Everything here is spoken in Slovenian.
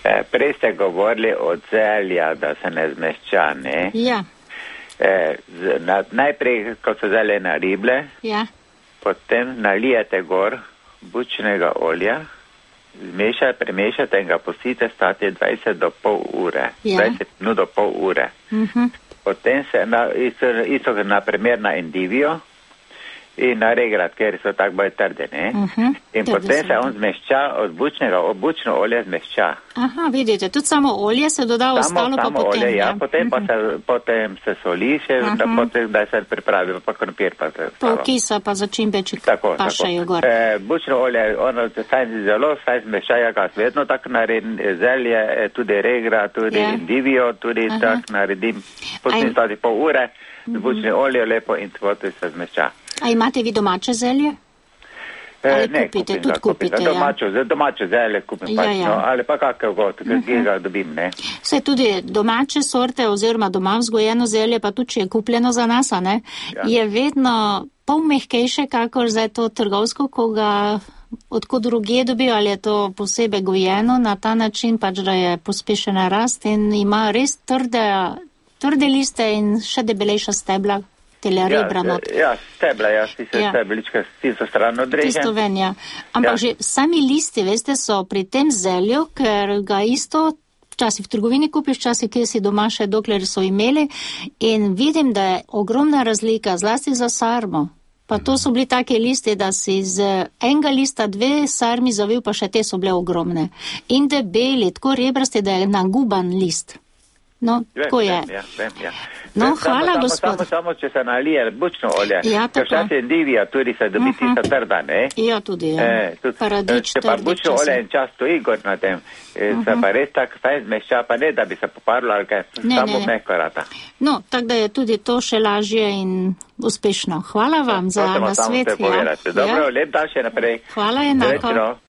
Prej ste govorili od zelja, da se ne zmešča, ne? Ja. Najprej, ko so zelene rible, Ja. potem nalijete gor bučnega olja, premešate in ga pustite stati 20 do pol ure. Ja. 20 minut do pol ure. Potem se isto na primer na endivijo in na regrat, ker so tako bolj trde, ne? In potem se on zmešča od bučno olje zmešča. Aha, vidite, tudi samo olje se doda, ostalo pa potem. Olje, ja, potem se soli še, da se pripravi, pa krompir pa se pa okisa, pa začimbeček pašajo gor. Bučno olje, ono zelo saj zmeščajo, ga vedno tako naredim, zelje, tudi regra, tudi endivijo, tudi tako naredim. Potem stati pol ure, z bučnim oljem lepo in potem se zmešča. A imate vi domače zelje? Ali ne, kupite, tudi kupite, domače zelje kupim, ali pa kakšen god, ki ga dobim, ne. Vse tudi domače sorte oziroma doma vzgojeno zelje, pa tudi če je kupljeno za nas, ne, je vedno pol mehkejše, kakor zdaj to trgovsko, ko ga odkud drugje dobijo, ali je to posebej gojeno na ta način, pač da je pospešena rast in ima res trde liste in še debelejša stebla. Stebla, stebelička, tisto stran odrežen. Tisto ven, ja. Ampak že sami listi, veste, so pri tem zelju, ker ga isto včasih v trgovini kupiš, včasih kje si doma še dokler so imeli in vidim, da je ogromna razlika, zlasti za sarmo. Pa to so bili take liste, da si z enega lista 2 sarmi zavil, pa še te so bile ogromne. In debeli, tako rebrasti, da je naguban list. No, tako je. No, hvala, gospod. Samo, če se nalije bučno olje. Ja, ker včasih endivija tudi se dobi tista trda, ne? Ja, tudi, ja. Paradič če pa bučno olje en čas stoji gor na tem, se pa res tako fajn zmešča, pa ne, da bi se poparilo, ali kaj, samo mehko rata. No, tako da je tudi to še lažje in uspešno. Hvala vam za nasvet. Dobro, lep dan še naprej. Hvala enako.